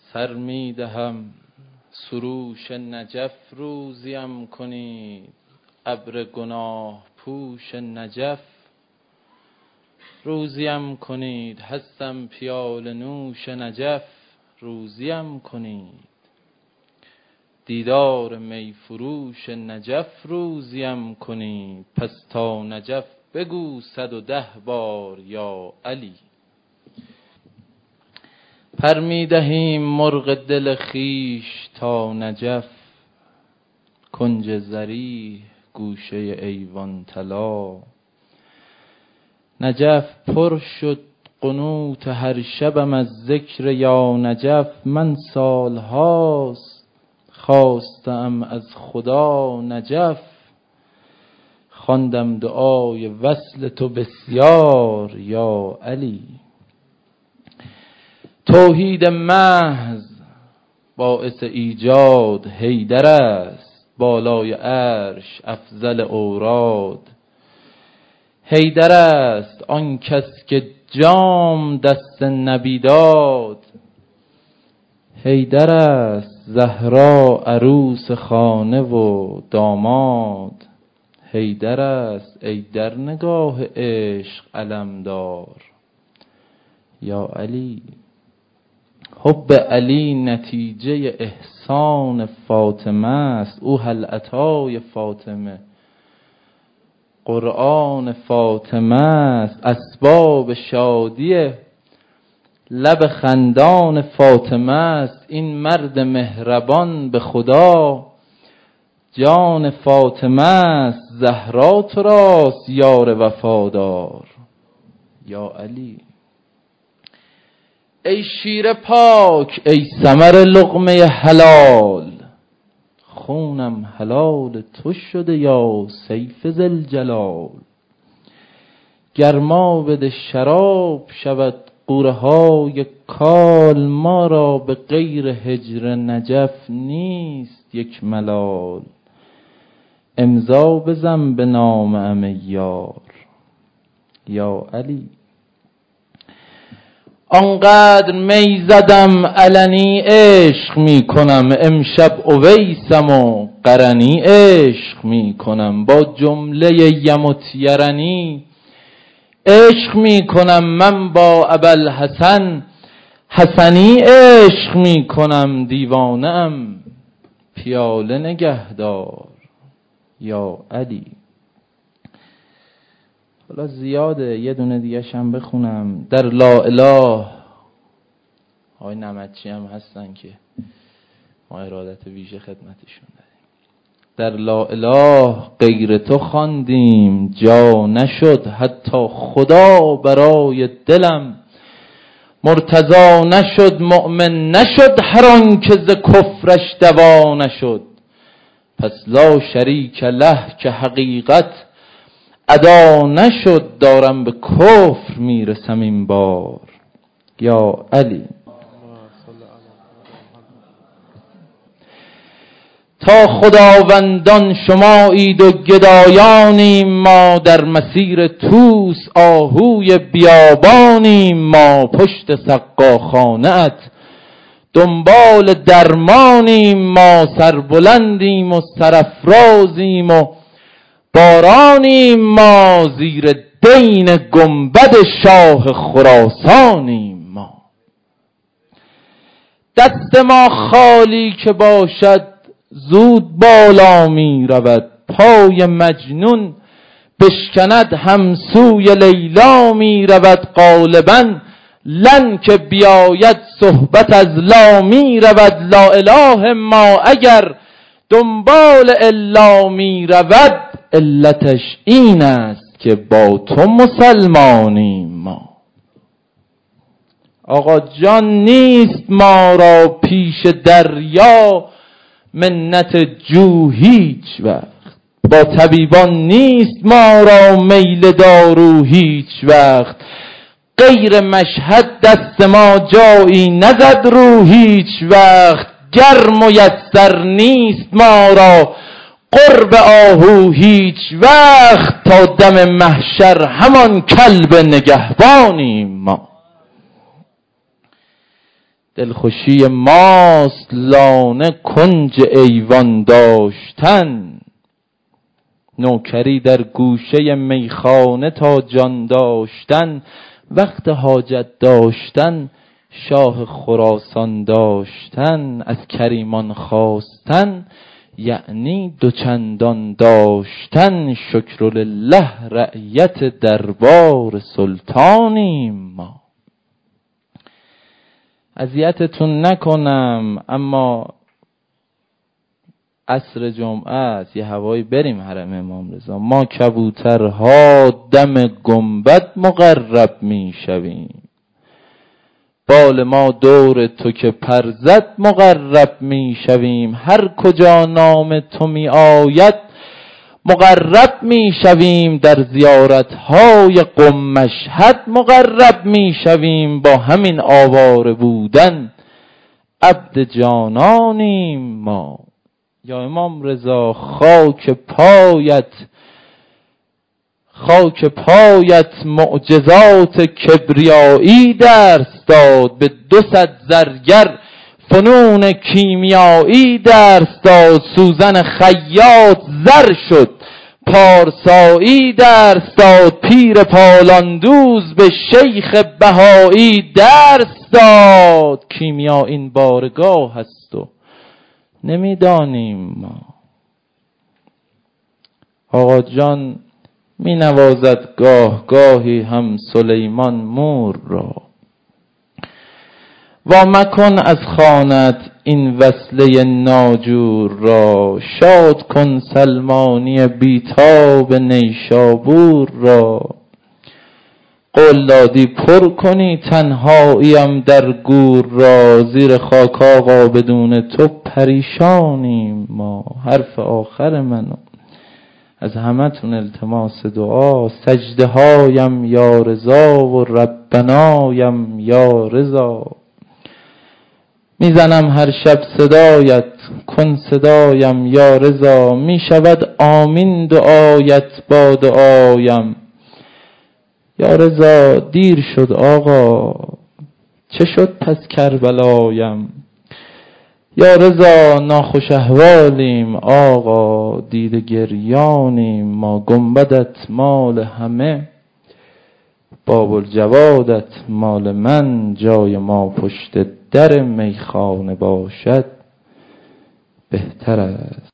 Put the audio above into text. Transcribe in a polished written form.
سر می دهم سروش نجف روزیم کنید، ابر گناه پوش نجف روزیم کنید. هستم پیاله نوش نجف روزیم کنید، دیدار می فروش نجف روزیم کنید. پس تا نجف بگو 110 بار یا علی. پر می دهیم مرغ دل خویش تا نجف، کنج ضریح گوشه ایوان طلا. نجف پر شد قنوت هر شبم از ذکر یا نجف. من سالهاست خواستم از خدا نجف، خواندم دعای وصل تو بسیار یا علی. توحید محض باعث ایجاد حیدر است، بالای عرش افضل اوراد حیدر است. آن کس که جام دست نبی داد حیدر است. زهرا عروس خانه و داماد حیدر است. ای در نگاه عشق علمدار یا علی. حب علی نتیجه احسان فاطمه است، او هلعطای فاطمه قرآن فاطمه است. اسباب شادی لب خندان فاطمه است. این مرد مهربان به خدا جان فاطمه است. زهرا تو راست یار وفادار یا علی. ای شیر پاک ای ثمر لقمه حلال، خونم حلال تو شده یا سیف ذوالجلال. گرما بده شراب شود غوره های کال، ما را به غیر هجر نجف نیست یک ملال. امضا بزن به نامه یار یا علی. آنقدر می زدم علنی عشق می کنم، امشب اویسم و قرنی عشق می کنم. با جمله یم و طیرنی عشق می کنم. من با ابوالحسن حسنی عشق می کنم. دیوانه ام پیاله نگهدار یا علی. حالا زیاده، یه دونه دیگه شم بخونم. در لا اله آقای نمدچی هم هستن که ما ارادت ویژه خدمتشون داریم. در لا اله غیر تو خواندیم جا نشد، حتی خدا برای دلم مرتضا نشد. مؤمن نشد هر آن که ز کفرش دوا نشد. پس لا شریک له که حقیقت ادا نشد. دارم به کفر میرسم این بار یا علی. تا خداوندان شمایید و گدایانیم ما، در مسیر طوس آهوی بیابانیم ما. پشت سقاخانه‌ات دنبال درمانیم ما. سربلندیم و سرافرازیم و بارانیم ما. زیر دین گنبد شاه خراسانیم ما. دست ما خالی که باشد زود بالا می رود. پای مجنون بشکند همسوی لیلا می رود. غالبا لن که بیاید صحبت از لا می رود. لا اله ما اگر دنبال الا می رود، علتش این است که با تو مسلمانیم ما. آقا جان نیست ما را پیش دریا منت جو هیچ وقت. با طبیبان نیست ما را میل دارو هیچ وقت. غیر مشهد دست ما جایی نزد رو هیچ وقت. گر میسر نیست ما را قرب آهو هیچ وقت. تا دم محشر همان کلب نگهبانیم ما. دلخوشی ماست لانه کنج ایوان داشتن، نوکری در گوشه میخانه تا جان داشتن، وقت حاجت داشتن شاه خراسان داشتن، از کریمان خواستن یعنی دوچندان داشتن. شکرلله رعیت دربار سلطانیم ما. اذیتتون نکنم اما عصر جمعه است، یه هوایی بریم حرم امام رضا. ما کبوترها دم گنبد مقرب می شویم، بال ما دور تو که پر زد مقرب می شویم. هر کجا نام تو می آید مقرب می شویم، در زیارتهای قم مشهد مقرب می شویم. با همین آواره بودن عبد جانانیم ما. یا امام رضا خاک پایت معجزات کبریایی درس داد، به 200 زرگر فنون کیمیایی درس داد. سوزن خیاط زر شد پارسایی درس داد، پیر پالاندوز به شیخ بهایی درس داد. کیمیا این بارگاه است و نمیدانیم ما. آقا جان می نوازد گاه گاهی هم سلیمان مور را، وا مکن از خوانت این وصله ناجور را. شاد کن سلمانی بیتاب نیشابور را، قول دادی پر کنی تنهاییم در گور را. زیر خاک آقا بدون تو پریشانیم ما. حرف آخر منو از همتون التماس دعا، سجده هایم یا رضا و ربنایم یا رضا. میزنم هر شب صدایت کن صدایم یا رضا. میشود آمین دعایت با دعایم یا رضا. دیر شد آقا چه شد پس کربلایم یا رضا. ناخوش احوالیم آقا دیده گریانیم ما. گنبدت مال همه باب الجوادت مال من، جای ما پشت در میخانه باشد بهتر است.